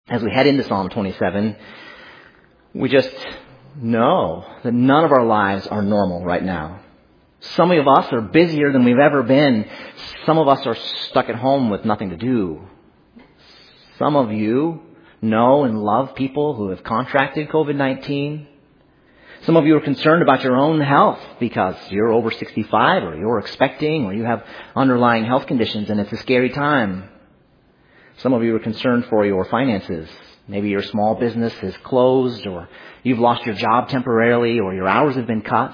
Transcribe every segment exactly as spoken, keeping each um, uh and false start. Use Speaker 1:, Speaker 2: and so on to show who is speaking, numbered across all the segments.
Speaker 1: as we head into Psalm twenty-seven, we just know that none of our lives are normal right now. Some of us are busier than we've ever been. Some of us are stuck at home with nothing to do. Some of you know and love people who have contracted covid nineteen. Some of you are concerned about your own health because you're over sixty-five or you're expecting or you have underlying health conditions and it's a scary time. Some of you are concerned for your finances. Maybe your small business is closed or you've lost your job temporarily or your hours have been cut.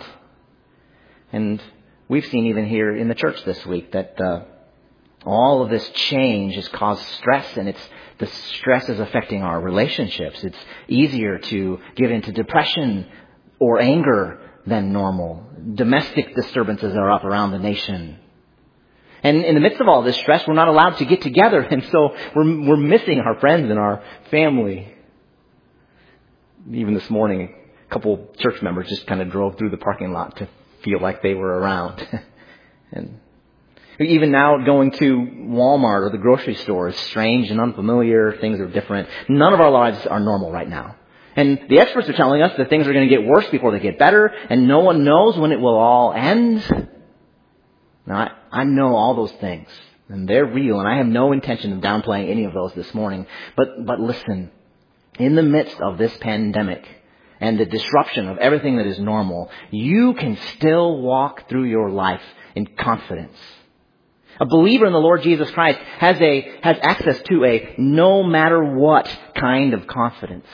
Speaker 1: And we've seen even here in the church this week that uh, all of this change has caused stress, and it's the stress is affecting our relationships. It's easier to get into depression or anger than normal. Domestic disturbances are up around the nation. And in the midst of all this stress, we're not allowed to get together. And so we're, we're missing our friends and our family. Even this morning, a couple church members just kind of drove through the parking lot to feel like they were around. And even now going to Walmart or the grocery store is strange and unfamiliar. Things are different. None of our lives are normal right now. And the experts are telling us that things are going to get worse before they get better, and no one knows when it will all end. Now, I, I know all those things, and they're real, and I have no intention of downplaying any of those this morning. But, but listen, in the midst of this pandemic and the disruption of everything that is normal, you can still walk through your life in confidence. A believer in the Lord Jesus Christ has a, has access to a no matter what kind of confidence.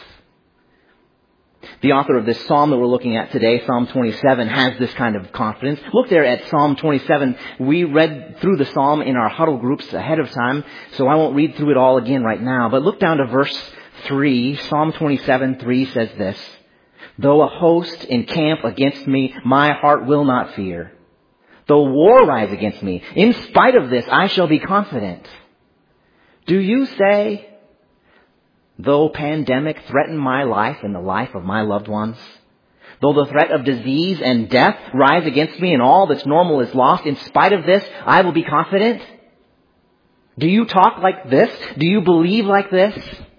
Speaker 1: The author of this psalm that we're looking at today, Psalm twenty-seven, has this kind of confidence. Look there at Psalm twenty-seven. We read through the psalm in our huddle groups ahead of time, so I won't read through it all again right now. But look down to verse three. Psalm twenty-seven, three says this: "Though a host encamp against me, my heart will not fear. Though war rise against me, in spite of this I shall be confident." Do you say, though pandemic threaten my life and the life of my loved ones, though the threat of disease and death rise against me and all that's normal is lost, in spite of this, I will be confident? Do you talk like this? Do you believe like this?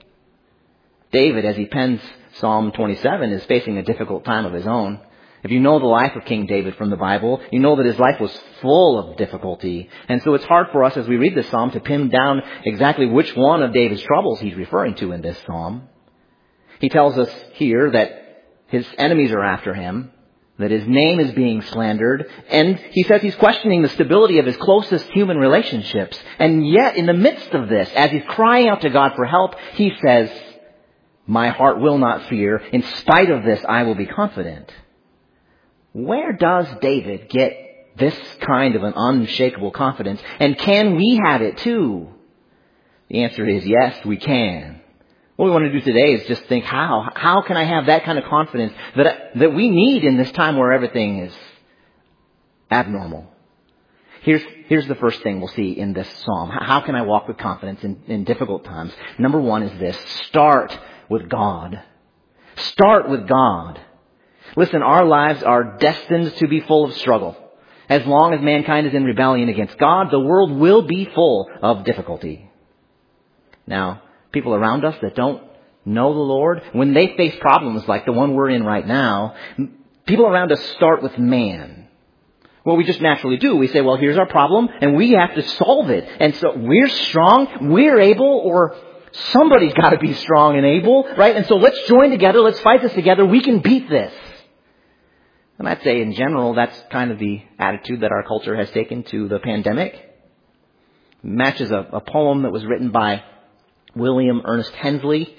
Speaker 1: David, as he pens Psalm twenty-seven, is facing a difficult time of his own. If you know the life of King David from the Bible, you know that his life was full of difficulty. And so it's hard for us as we read this psalm to pin down exactly which one of David's troubles he's referring to in this psalm. He tells us here that his enemies are after him, that his name is being slandered, and he says he's questioning the stability of his closest human relationships. And yet, in the midst of this, as he's crying out to God for help, he says, "My heart will not fear. In spite of this, I will be confident." Where does David get this kind of an unshakable confidence? And can we have it too? The answer is yes, we can. What we want to do today is just think, how? How can I have that kind of confidence that, that we need in this time where everything is abnormal? Here's, here's the first thing we'll see in this psalm. How can I walk with confidence in, in difficult times? Number one is this: start with God. Start with God. Listen, our lives are destined to be full of struggle. As long as mankind is in rebellion against God, the world will be full of difficulty. Now, people around us that don't know the Lord, when they face problems like the one we're in right now, people around us start with man. Well, we just naturally do. We say, well, here's our problem, and we have to solve it. And so we're strong, we're able, or somebody's got to be strong and able, right? And so let's join together, let's fight this together, we can beat this. And I'd say in general, that's kind of the attitude that our culture has taken to the pandemic. It matches a, a poem that was written by William Ernest Hensley.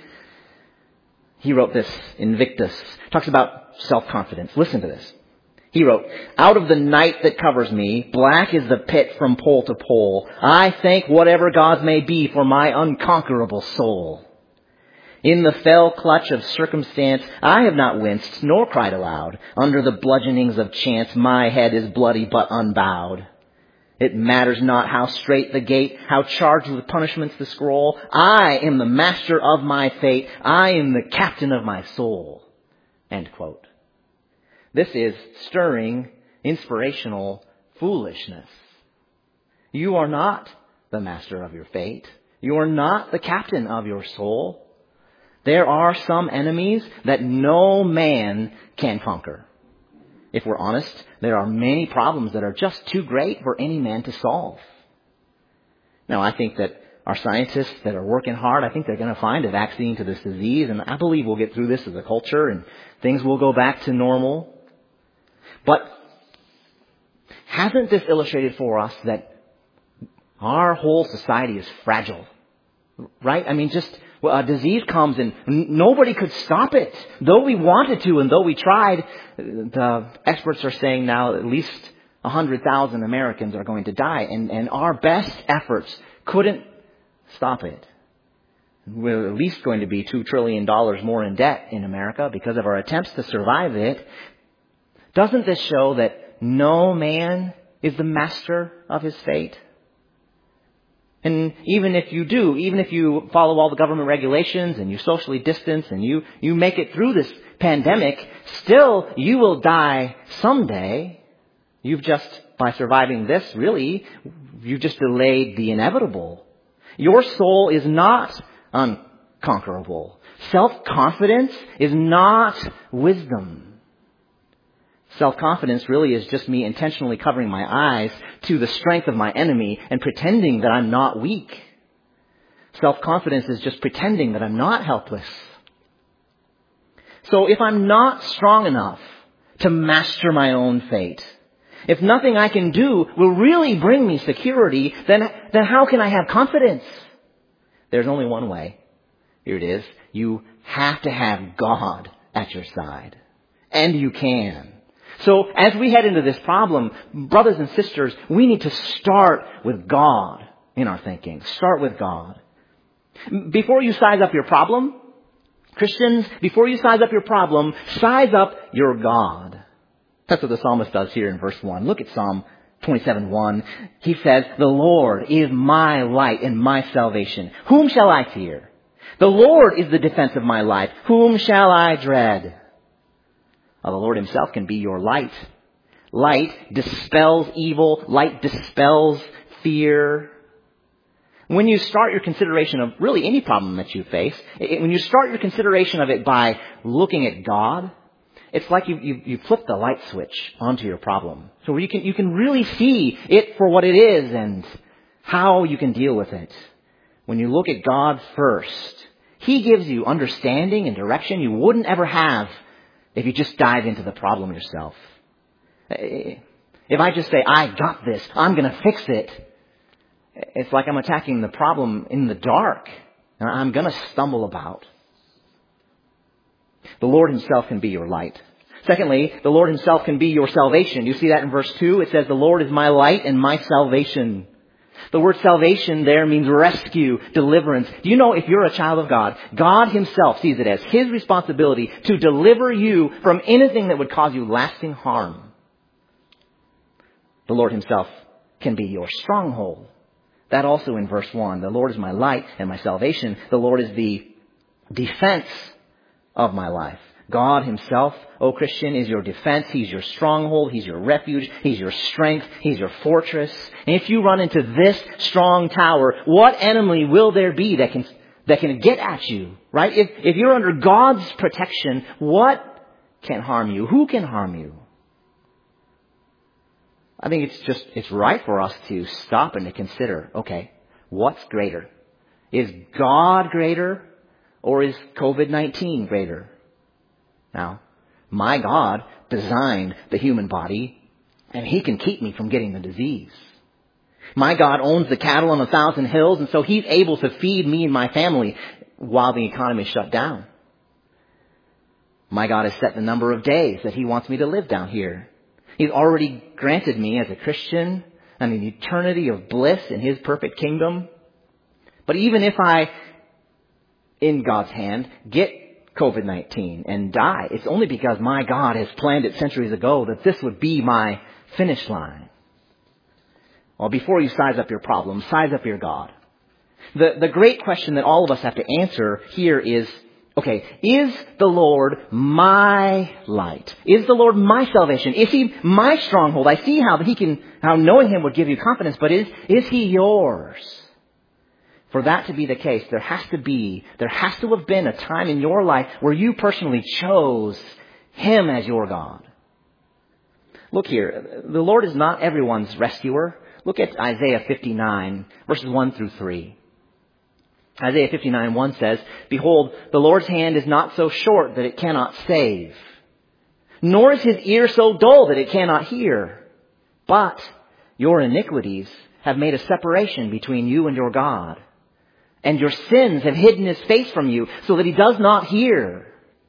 Speaker 1: He wrote this, Invictus. Talks about self-confidence. Listen to this. He wrote, "Out of the night that covers me, black is the pit from pole to pole. I thank whatever gods may be for my unconquerable soul. In the fell clutch of circumstance, I have not winced nor cried aloud. Under the bludgeonings of chance, my head is bloody but unbowed. It matters not how straight the gate, how charged with punishments the scroll. I am the master of my fate. I am the captain of my soul." End quote. This is stirring, inspirational foolishness. You are not the master of your fate. You are not the captain of your soul. There are some enemies that no man can conquer. If we're honest, there are many problems that are just too great for any man to solve. Now, I think that our scientists that are working hard, I think they're going to find a vaccine to this disease, and I believe we'll get through this as a culture and things will go back to normal. But hasn't this illustrated for us that our whole society is fragile? Right? I mean, just well, a disease comes and nobody could stop it. Though we wanted to and though we tried, the experts are saying now at least one hundred thousand Americans are going to die. And, and our best efforts couldn't stop it. We're at least going to be two trillion dollars more in debt in America because of our attempts to survive it. Doesn't this show that no man is the master of his fate? And even if you do, even if you follow all the government regulations and you socially distance and you, you make it through this pandemic, still you will die someday. You've just, by surviving this, really, you've just delayed the inevitable. Your soul is not unconquerable. Self-confidence is not wisdom. Self-confidence really is just me intentionally covering my eyes to the strength of my enemy and pretending that I'm not weak. Self-confidence is just pretending that I'm not helpless. So if I'm not strong enough to master my own fate, if nothing I can do will really bring me security, then, then how can I have confidence? There's only one way. Here it is. You have to have God at your side. And you can. So as we head into this problem, brothers and sisters, we need to start with God in our thinking. Start with God. Before you size up your problem, Christians, before you size up your problem, size up your God. That's what the psalmist does here in verse one. Look at Psalm twenty-seven one. He says, "The Lord is my light and my salvation. Whom shall I fear? The Lord is the defense of my life. Whom shall I dread?" Well, the Lord himself can be your light. Light dispels evil. Light dispels fear. When you start your consideration of really any problem that you face, when you start your consideration of it by looking at God, it's like you, you, you flip the light switch onto your problem. So you can, you can really see it for what it is and how you can deal with it. When you look at God first, He gives you understanding and direction you wouldn't ever have if you just dive into the problem yourself. If I just say, I got this, I'm going to fix it, it's like I'm attacking the problem in the dark. And I'm going to stumble about. The Lord himself can be your light. Secondly, the Lord himself can be your salvation. You see that in verse two? It says, "The Lord is my light and my salvation." The word salvation there means rescue, deliverance. Do you know if you're a child of God, God himself sees it as his responsibility to deliver you from anything that would cause you lasting harm. The Lord himself can be your stronghold. That also in verse one. The Lord is my light and my salvation. The Lord is the defense of my life. God himself, O Christian, is your defense. He's your stronghold. He's your refuge. He's your strength. He's your fortress. And if you run into this strong tower, what enemy will there be that can that can get at you, right? If, if you're under God's protection, what can harm you? Who can harm you? I think it's just, it's right for us to stop and to consider, okay, what's greater? Is God greater or is covid nineteen greater? Now, my God designed the human body, and he can keep me from getting the disease. My God owns the cattle on a thousand hills, and so he's able to feed me and my family while the economy is shut down. My God has set the number of days that he wants me to live down here. He's already granted me as a Christian an eternity of bliss in his perfect kingdom. But even if I, in God's hand, get covid nineteen and die, it's only because my God has planned it centuries ago that this would be my finish line. Well, before you size up your problem, size up your God. The, the great question that all of us have to answer here is, okay, is the Lord my light? Is the Lord my salvation? Is he my stronghold? I see how he can, how knowing him would give you confidence, but is, is he yours? For that to be the case, there has to be, there has to have been a time in your life where you personally chose Him as your God. Look here, the Lord is not everyone's rescuer. Look at Isaiah fifty-nine, verses one through three. Isaiah fifty-nine, one says, "Behold, the Lord's hand is not so short that it cannot save, nor is His ear so dull that it cannot hear. But your iniquities have made a separation between you and your God, and your sins have hidden His face from you so that He does not hear.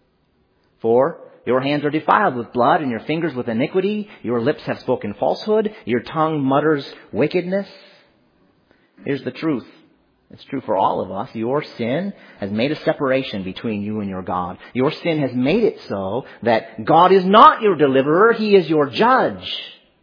Speaker 1: For your hands are defiled with blood, and your fingers with iniquity. Your lips have spoken falsehood. Your tongue mutters wickedness." Here's the truth. It's true for all of us. Your sin has made a separation between you and your God. Your sin has made it so that God is not your deliverer. He is your judge.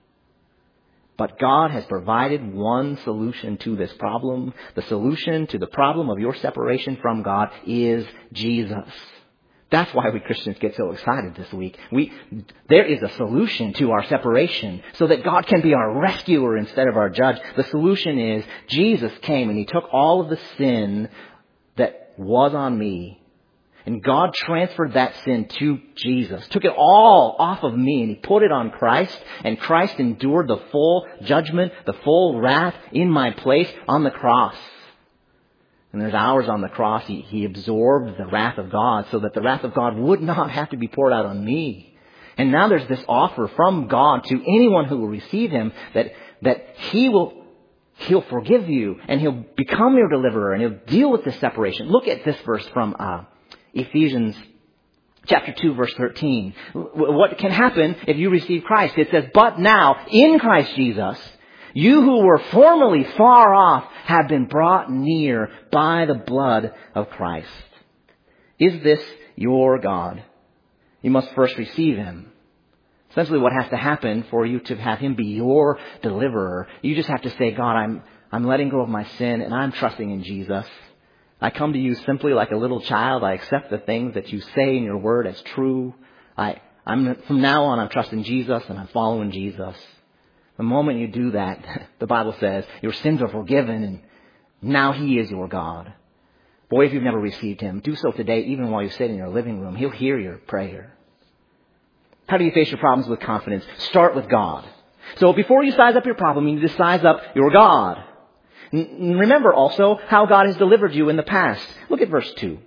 Speaker 1: But God has provided one solution to this problem. The solution to the problem of your separation from God is Jesus. That's why we Christians get so excited this week. We, there is a solution to our separation so that God can be our rescuer instead of our judge. The solution is Jesus came and He took all of the sin that was on me. And God transferred that sin to Jesus, took it all off of me, and He put it on Christ. And Christ endured the full judgment, the full wrath in my place on the cross. And there's hours on the cross, he, he absorbed the wrath of God so that the wrath of God would not have to be poured out on me. And now there's this offer from God to anyone who will receive Him that, that He will, He'll forgive you and He'll become your deliverer and He'll deal with this separation. Look at this verse from uh, Ephesians chapter two, verse thirteen. What can happen if you receive Christ? It says, "But now in Christ Jesus, you who were formerly far off have been brought near by the blood of Christ." Is this your God? You must first receive Him. Essentially what has to happen for you to have Him be your deliverer, you just have to say, "God, I'm, I'm letting go of my sin and I'm trusting in Jesus. I come to you simply like a little child. I accept the things that you say in your word as true. I, I'm, from now on, I'm trusting Jesus and I'm following Jesus." The moment you do that, the Bible says, your sins are forgiven and now He is your God. Boy, if you've never received Him, do so today, even while you sit in your living room. He'll hear your prayer. How do you face your problems with confidence? Start with God. So before you size up your problem, you need to size up your God. N- remember also how God has delivered you in the past. Look at verse two.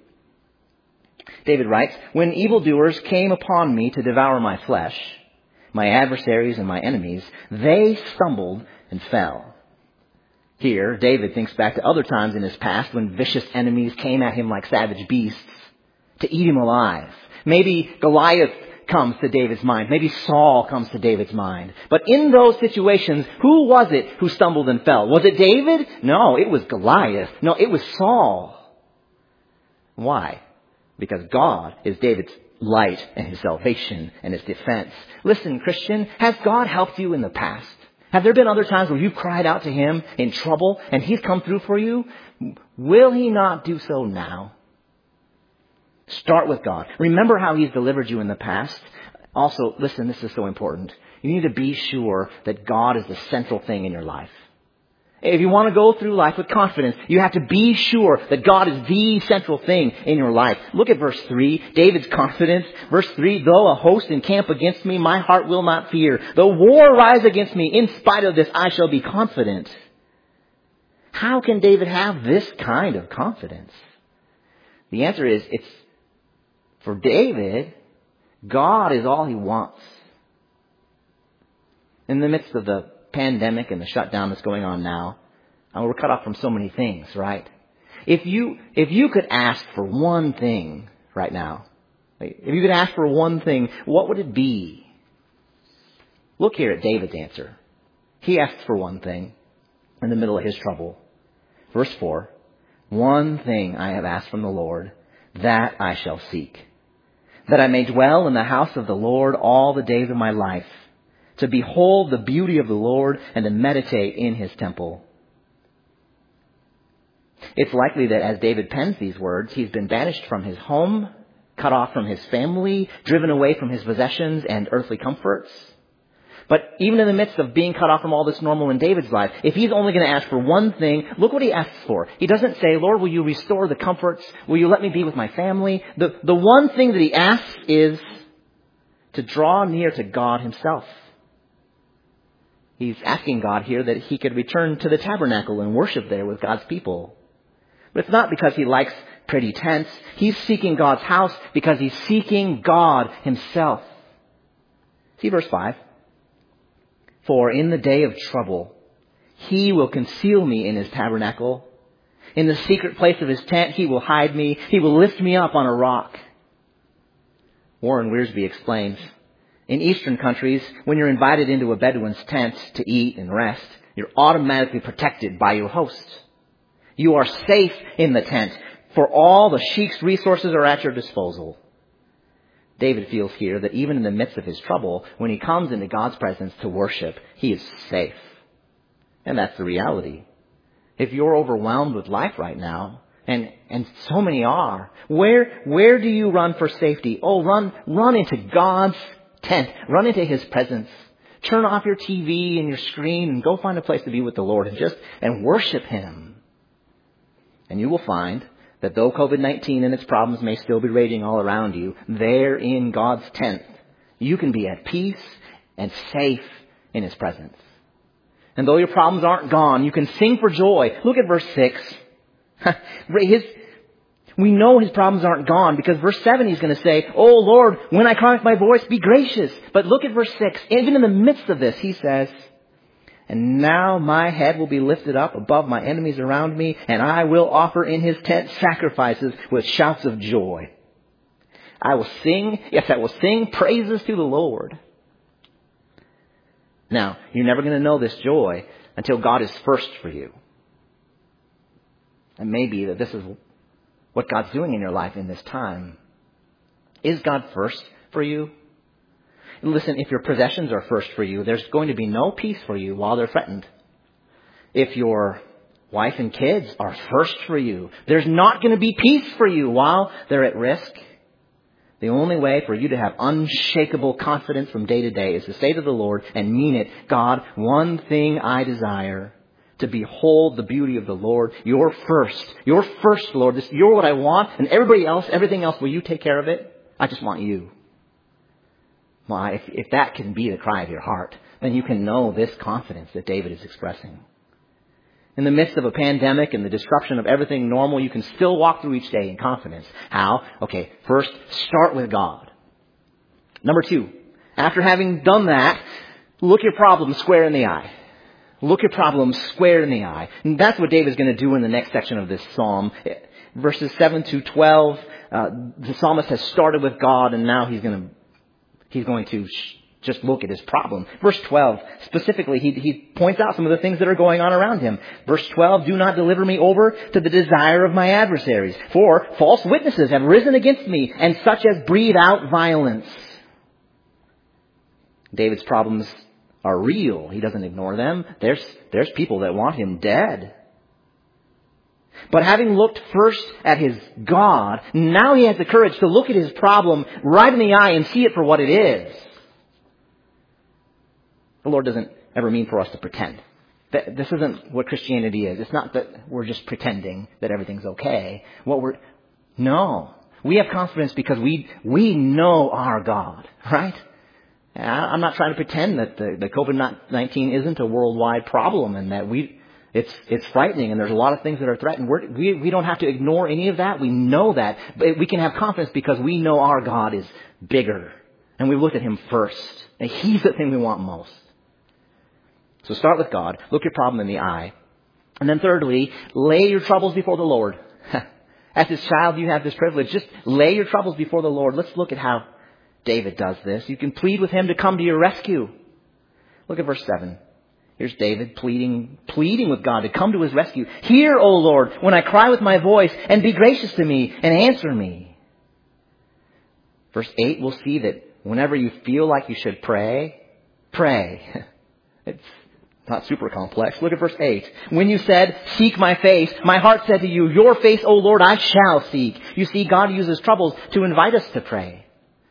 Speaker 1: David writes, "When evildoers came upon me to devour my flesh, my adversaries and my enemies, they stumbled and fell." Here, David thinks back to other times in his past when vicious enemies came at him like savage beasts to eat him alive. Maybe Goliath comes to David's mind. Maybe Saul comes to David's mind. But in those situations, who was it who stumbled and fell? Was it David? No, it was Goliath. No, it was Saul. Why? Because God is David's light and His salvation and His defense. Listen, Christian, has God helped you in the past? Have there been other times where you've cried out to Him in trouble and He's come through for you? Will He not do so now? Start with God. Remember how He's delivered you in the past. Also, listen, this is so important. You need to be sure that God is the central thing in your life. If you want to go through life with confidence, you have to be sure that God is the central thing in your life. Look at verse three, David's confidence. Verse three, "Though a host encamp against me, my heart will not fear. Though war rise against me, in spite of this, I shall be confident." How can David have this kind of confidence? The answer is, it's for David, God is all he wants. In the midst of the pandemic and the shutdown that's going on now, and we're cut off from so many things, right? If you, if you could ask for one thing right now, if you could ask for one thing, what would it be? Look here at David's answer. He asks for one thing in the middle of his trouble. Verse four, "One thing I have asked from the Lord, that I shall seek, that I may dwell in the house of the Lord all the days of my life, to behold the beauty of the Lord and to meditate in His temple." It's likely that as David pens these words, he's been banished from his home, cut off from his family, driven away from his possessions and earthly comforts. But even in the midst of being cut off from all this normal in David's life, if he's only going to ask for one thing, look what he asks for. He doesn't say, Lord, will you restore the comforts? Will you let me be with my family? The, the one thing that he asks is to draw near to God himself. He's asking God here that he could return to the tabernacle and worship there with God's people. But it's not because he likes pretty tents. He's seeking God's house because he's seeking God himself. See verse five. For in the day of trouble, he will conceal me in his tabernacle. In the secret place of his tent, he will hide me. He will lift me up on a rock. Warren Wiersbe explains, in Eastern countries, when you're invited into a Bedouin's tent to eat and rest, you're automatically protected by your host. You are safe in the tent, for all the sheikh's resources are at your disposal. David feels here that even in the midst of his trouble, when he comes into God's presence to worship, he is safe. And that's the reality. If you're overwhelmed with life right now, and, and so many are, where, where do you run for safety? Oh, run, run into God's tent. Run into his presence. Turn off your T V and your screen and go find a place to be with the Lord and just, and worship him. And you will find that though covid nineteen and its problems may still be raging all around you, there in God's tent, you can be at peace and safe in his presence. And though your problems aren't gone, you can sing for joy. Look at verse six. His, we know his problems aren't gone because verse seven he's going to say, oh Lord, when I cry with my voice, be gracious. But look at verse six. Even in the midst of this, he says, and now my head will be lifted up above my enemies around me, and I will offer in his tent sacrifices with shouts of joy. I will sing, yes, I will sing praises to the Lord. Now, you're never going to know this joy until God is first for you. And maybe that this is what God's doing in your life in this time. Is God first for you? Listen, if your possessions are first for you, there's going to be no peace for you while they're threatened. If your wife and kids are first for you, there's not going to be peace for you while they're at risk. The only way for you to have unshakable confidence from day to day is to say to the Lord and mean it, God, one thing I desire, to behold the beauty of the Lord. You're first. You're first, Lord. This, you're what I want. And everybody else, everything else, will you take care of it? I just want you. Well, if, if that can be the cry of your heart, then you can know this confidence that David is expressing. In the midst of a pandemic and the disruption of everything normal, you can still walk through each day in confidence. How? Okay, first, start with God. Number two, after having done that, look your problem square in the eye. Look your problem square in the eye. And that's what David's going to do in the next section of this psalm. Verses seven to twelve, uh, the psalmist has started with God, and now he's going to He's going to sh- just look at his problem. Verse twelve, specifically, he, he points out some of the things that are going on around him. Verse twelve, do not deliver me over to the desire of my adversaries, for false witnesses have risen against me, and such as breathe out violence. David's problems are real. He doesn't ignore them. There's, there's people that want him dead. But having looked first at his God, now he has the courage to look at his problem right in the eye and see it for what it is. The Lord doesn't ever mean for us to pretend. This isn't what Christianity is. It's not that we're just pretending that everything's okay. What we're, no. We have confidence because we, we know our God, right? I'm not trying to pretend that the, the covid nineteen isn't a worldwide problem and that we, It's it's frightening, and there's a lot of things that are threatened. We're, we we don't have to ignore any of that. We know that. But we can have confidence because we know our God is bigger. And we looked at him first. And he's the thing we want most. So start with God. Look your problem in the eye. And then thirdly, lay your troubles before the Lord. As his child, you have this privilege. Just lay your troubles before the Lord. Let's look at how David does this. You can plead with him to come to your rescue. Look at verse seven. Here's David pleading, pleading with God to come to his rescue. Hear, O Lord, when I cry with my voice, and be gracious to me and answer me. Verse eight, we'll see that whenever you feel like you should pray, pray. It's not super complex. Look at verse eight. When you said, seek my face, my heart said to you, your face, O Lord, I shall seek. You see, God uses troubles to invite us to pray.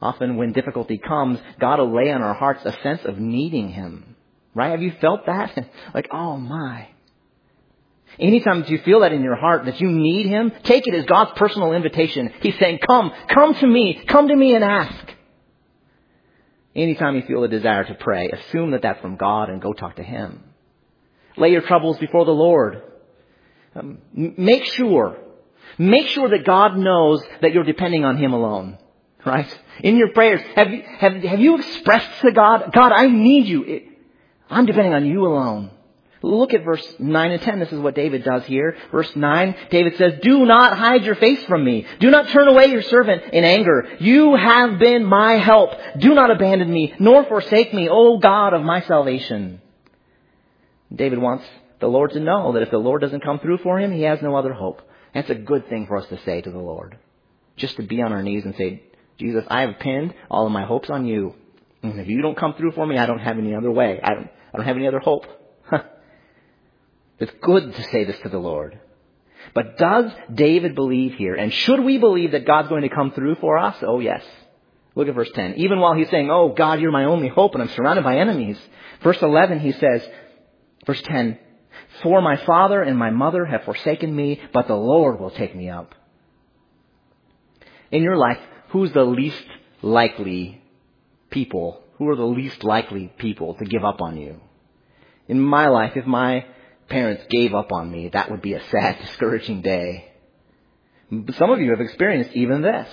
Speaker 1: Often when difficulty comes, God will lay on our hearts a sense of needing Him. Right? Have you felt that? Like, oh my. Anytime you feel that in your heart, that you need Him, take it as God's personal invitation. He's saying, come, come to me, come to me and ask. Anytime you feel a desire to pray, assume that that's from God and go talk to Him. Lay your troubles before the Lord. Um, make sure, make sure that God knows that you're depending on Him alone. Right? In your prayers, have you, have, have you expressed to God, God, I need you. I'm depending on you alone. Look at verse nine and ten. This is what David does here. Verse nine, David says, do not hide your face from me. Do not turn away your servant in anger. You have been my help. Do not abandon me, nor forsake me, O God of my salvation. David wants the Lord to know that if the Lord doesn't come through for him, he has no other hope. That's a good thing for us to say to the Lord. Just to be on our knees and say, Jesus, I have pinned all of my hopes on you. And if you don't come through for me, I don't have any other way. I don't, I don't have any other hope. It's good to say this to the Lord. But does David believe here? And should we believe that God's going to come through for us? Oh, yes. Look at verse ten. Even while he's saying, oh, God, you're my only hope and I'm surrounded by enemies. Verse eleven, he says, verse ten, for my father and my mother have forsaken me, but the Lord will take me up. In your life, who's the least likely people? Who are the least likely people to give up on you? In my life, if my parents gave up on me, that would be a sad, discouraging day. Some of you have experienced even this.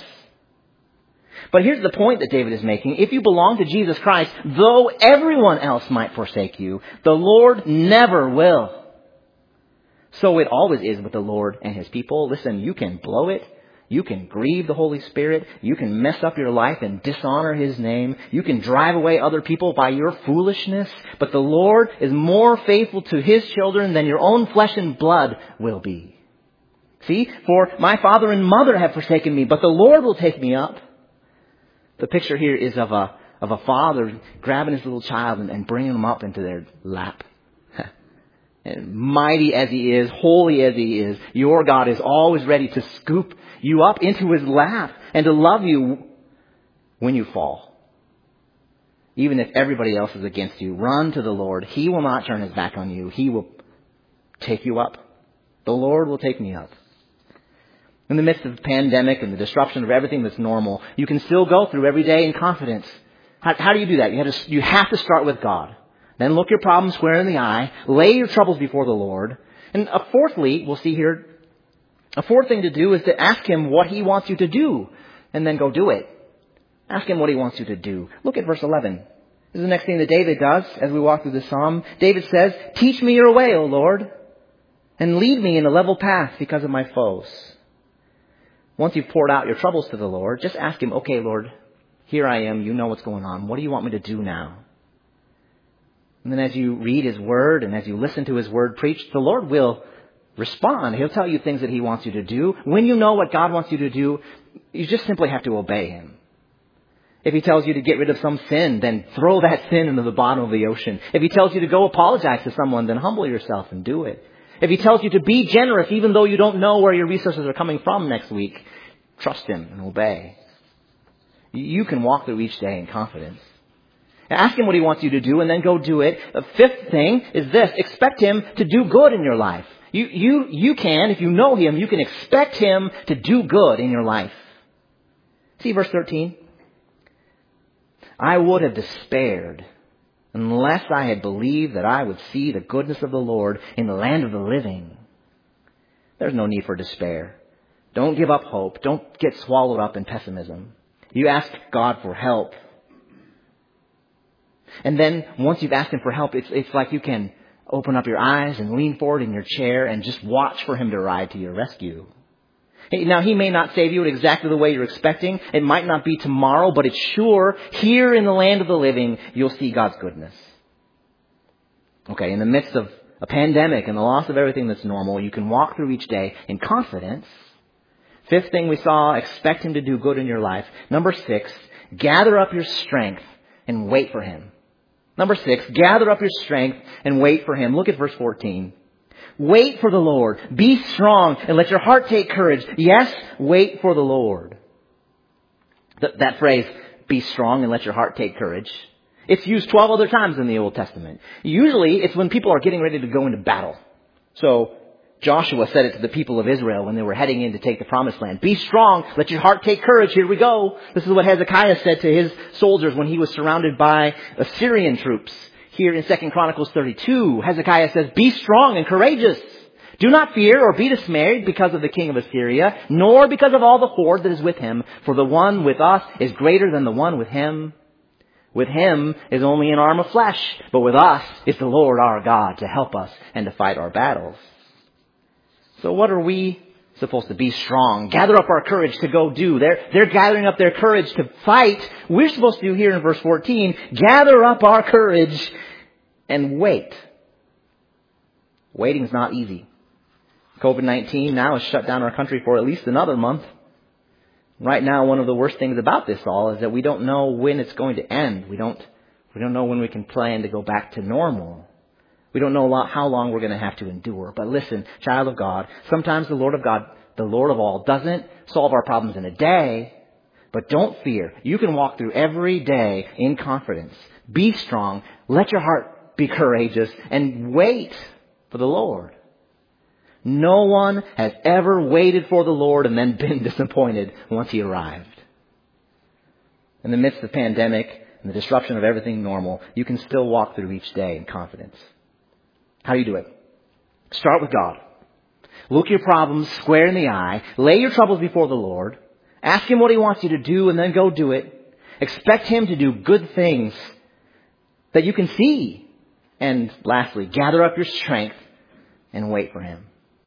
Speaker 1: But here's the point that David is making. If you belong to Jesus Christ, though everyone else might forsake you, the Lord never will. So it always is with the Lord and His people. Listen, you can blow it. You can grieve the Holy Spirit. You can mess up your life and dishonor His name. You can drive away other people by your foolishness. But the Lord is more faithful to His children than your own flesh and blood will be. See, for my father and mother have forsaken me, but the Lord will take me up. The picture here is of a of a father grabbing his little child and, and bringing him up into their lap. And mighty as He is, holy as He is, your God is always ready to scoop you up into His lap and to love you when you fall. Even if everybody else is against you, run to the Lord. He will not turn His back on you. He will take you up. The Lord will take me up. In the midst of the pandemic and the disruption of everything that's normal, you can still go through every day in confidence. How, how do you do that? You have to, you have to start with God. Then look your problems square in the eye. Lay your troubles before the Lord. And uh, fourthly, we'll see here, a fourth thing to do is to ask Him what He wants you to do. And then go do it. Ask Him what He wants you to do. Look at verse eleven. This is the next thing that David does as we walk through the psalm. David says, teach me your way, O Lord, and lead me in a level path because of my foes. Once you've poured out your troubles to the Lord, just ask Him, okay, Lord, here I am. You know what's going on. What do you want me to do now? And then as you read His Word and as you listen to His Word preached, the Lord will respond. He'll tell you things that He wants you to do. When you know what God wants you to do, you just simply have to obey Him. If He tells you to get rid of some sin, then throw that sin into the bottom of the ocean. If He tells you to go apologize to someone, then humble yourself and do it. If He tells you to be generous, even though you don't know where your resources are coming from next week, trust Him and obey. You can walk through each day in confidence. Ask Him what He wants you to do and then go do it. The fifth thing is this. Expect Him to do good in your life. You, you, you can, if you know Him, you can expect Him to do good in your life. See verse thirteen. I would have despaired unless I had believed that I would see the goodness of the Lord in the land of the living. There's no need for despair. Don't give up hope. Don't get swallowed up in pessimism. You ask God for help. And then once you've asked Him for help, it's, it's like you can open up your eyes and lean forward in your chair and just watch for Him to ride to your rescue. Now, He may not save you in exactly the way you're expecting. It might not be tomorrow, but it's sure here in the land of the living, you'll see God's goodness. Okay, in the midst of a pandemic and the loss of everything that's normal, you can walk through each day in confidence. Fifth thing we saw, expect Him to do good in your life. Number six, gather up your strength and wait for Him. Number six, gather up your strength and wait for Him. Look at verse fourteen. Wait for the Lord. Be strong and let your heart take courage. Yes, wait for the Lord. Th- that phrase, be strong and let your heart take courage. It's used twelve other times in the Old Testament. Usually it's when people are getting ready to go into battle. So Joshua said it to the people of Israel when they were heading in to take the promised land. Be strong, let your heart take courage, here we go. This is what Hezekiah said to his soldiers when he was surrounded by Assyrian troops. Here in Second Chronicles thirty-two, Hezekiah says, be strong and courageous. Do not fear or be dismayed because of the king of Assyria, nor because of all the horde that is with him, for the one with us is greater than the one with him. With him is only an arm of flesh, but with us is the Lord our God to help us and to fight our battles. So what are we supposed to be strong? Gather up our courage to go do. They're, they're gathering up their courage to fight. We're supposed to do here in verse fourteen, gather up our courage and wait. Waiting's not easy. covid nineteen now has shut down our country for at least another month. Right now, one of the worst things about this all is that we don't know when it's going to end. We don't, we don't know when we can plan to go back to normal. We don't know how long we're going to have to endure. But listen, child of God, sometimes the Lord of God, the Lord of all, doesn't solve our problems in a day. But don't fear. You can walk through every day in confidence. Be strong. Let your heart be courageous and wait for the Lord. No one has ever waited for the Lord and then been disappointed once He arrived. In the midst of the pandemic and the disruption of everything normal, you can still walk through each day in confidence. How do you do it? Start with God. Look your problems square in the eye. Lay your troubles before the Lord. Ask Him what He wants you to do and then go do it. Expect Him to do good things that you can see. And lastly, gather up your strength and wait for Him.